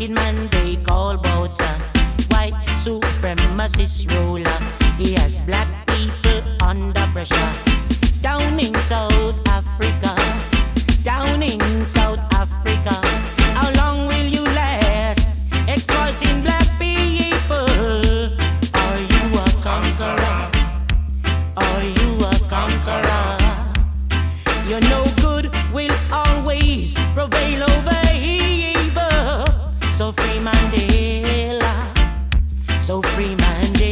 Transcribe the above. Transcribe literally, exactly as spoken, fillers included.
wicked man they call Bouter, white supremacist ruler. He has black people under pressure. Down in South Africa, down in South Africa. How long will you last exploiting black people? Are you a conqueror? Are you a conqueror? You know good will always prevail over evil. So free Mandela, so free Mandela.